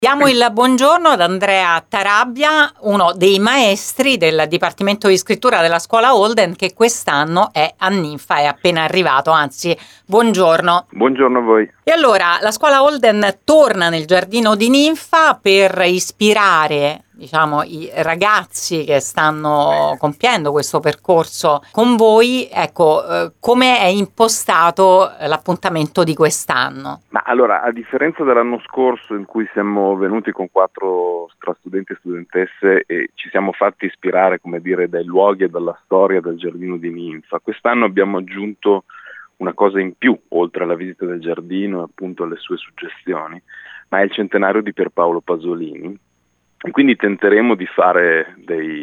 Diamo il buongiorno ad Andrea Tarabia, uno dei maestri del Dipartimento di Scrittura della Scuola Holden, che quest'anno è a Ninfa, è appena arrivato, anzi, buongiorno. Buongiorno a voi. E allora, la Scuola Holden torna nel giardino di Ninfa per ispirare, i ragazzi che stanno compiendo questo percorso con voi. Ecco, come è impostato l'appuntamento di quest'anno? Ma allora, a differenza dell'anno scorso in cui siamo venuti con 4 studenti e studentesse e ci siamo fatti ispirare, dai luoghi e dalla storia del giardino di Ninfa, quest'anno abbiamo aggiunto una cosa in più, oltre alla visita del giardino e appunto alle sue suggestioni, ma è il centenario di Pierpaolo Pasolini. E quindi tenteremo di fare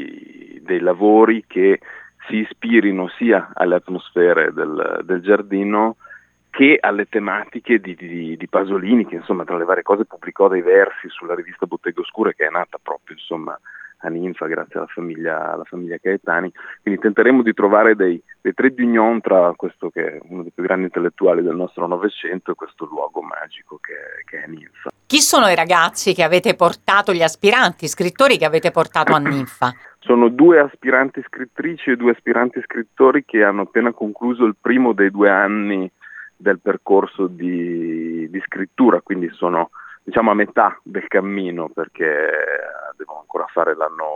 dei lavori che si ispirino sia alle atmosfere del giardino che alle tematiche di Pasolini, che insomma tra le varie cose pubblicò dei versi sulla rivista Botteghe Oscure, che è nata proprio a Ninfa grazie alla famiglia Caetani. Quindi tenteremo di trovare dei trait d'union tra questo che è uno dei più grandi intellettuali del nostro Novecento e questo luogo magico che è Ninfa. Chi sono i ragazzi che avete portato, gli aspiranti scrittori che avete portato a Ninfa? Sono 2 aspiranti scrittrici e 2 aspiranti scrittori che hanno appena concluso il primo dei 2 anni del percorso di scrittura, quindi sono a metà del cammino, perché devo ancora fare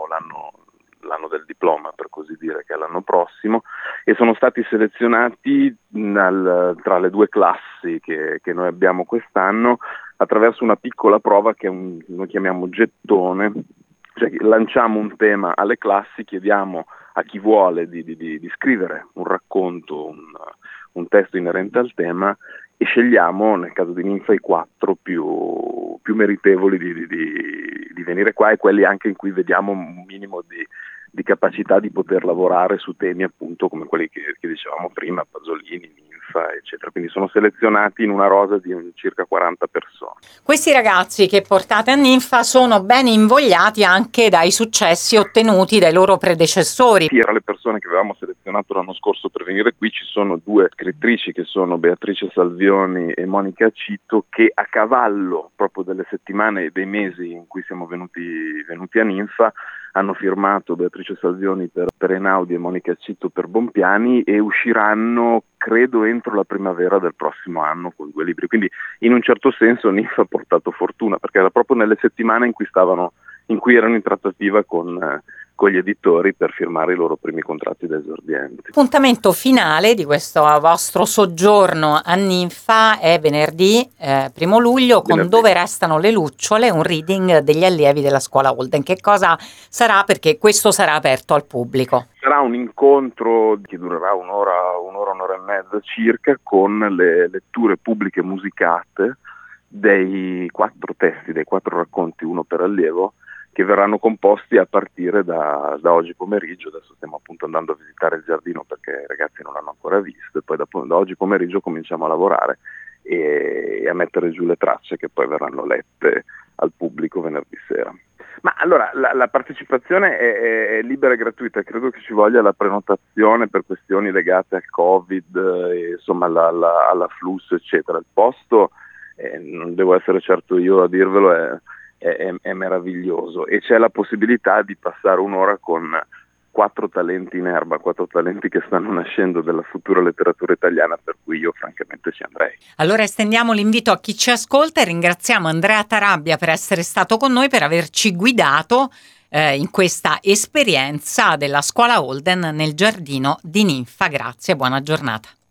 l'anno del diploma, per così dire, che è l'anno prossimo, e sono stati selezionati tra le 2 classi che noi abbiamo quest'anno attraverso una piccola prova che noi chiamiamo gettone. Cioè, lanciamo un tema alle classi, chiediamo a chi vuole di scrivere un racconto, un testo inerente al tema, e scegliamo, nel caso di Ninfa, i 4 più meritevoli di venire qua, e quelli anche in cui vediamo un minimo di capacità di poter lavorare su temi appunto come quelli che dicevamo prima, Pasolini, Ninfa, eccetera. Quindi sono selezionati in una rosa di circa 40 persone. Questi ragazzi che portate a Ninfa sono ben invogliati anche dai successi ottenuti dai loro predecessori. Sì, tra le persone che avevamo selezionato l'anno scorso per venire qui ci sono 2 scrittrici, che sono Beatrice Salvioni e Monica Citto, che a cavallo proprio delle settimane e dei mesi in cui siamo venuti a Ninfa hanno firmato, Beatrice Salvioni per Einaudi e Monica Citto per Bompiani, e usciranno credo entro la primavera del prossimo anno con 2 libri. Quindi in un certo senso Ninfa ha portato fortuna, perché era proprio nelle settimane in cui erano in trattativa con gli editori per firmare i loro primi contratti da esordienti. L'appuntamento finale di questo vostro soggiorno a Ninfa è venerdì 1 luglio con Dove restano le lucciole, un reading degli allievi della scuola Holden. Che cosa sarà? Perché questo sarà aperto al pubblico. Sarà un incontro che durerà un'ora e mezza circa, con le letture pubbliche musicate dei 4 testi, dei 4 racconti, uno per allievo, che verranno composti a partire da oggi pomeriggio. Adesso stiamo appunto andando a visitare il giardino perché i ragazzi non l'hanno ancora visto, e poi da oggi pomeriggio cominciamo a lavorare e a mettere giù le tracce che poi verranno lette al pubblico venerdì sera. Ma allora la partecipazione è libera e gratuita, credo che ci voglia la prenotazione per questioni legate al Covid, insomma all'afflusso eccetera. Il posto, non devo essere certo io a dirvelo, è meraviglioso, e c'è la possibilità di passare un'ora con 4 talenti in erba, 4 talenti che stanno nascendo della futura letteratura italiana, per cui io francamente ci andrei. Allora estendiamo l'invito a chi ci ascolta e ringraziamo Andrea Tarabia per essere stato con noi, per averci guidato in questa esperienza della scuola Holden nel giardino di Ninfa. Grazie e buona giornata.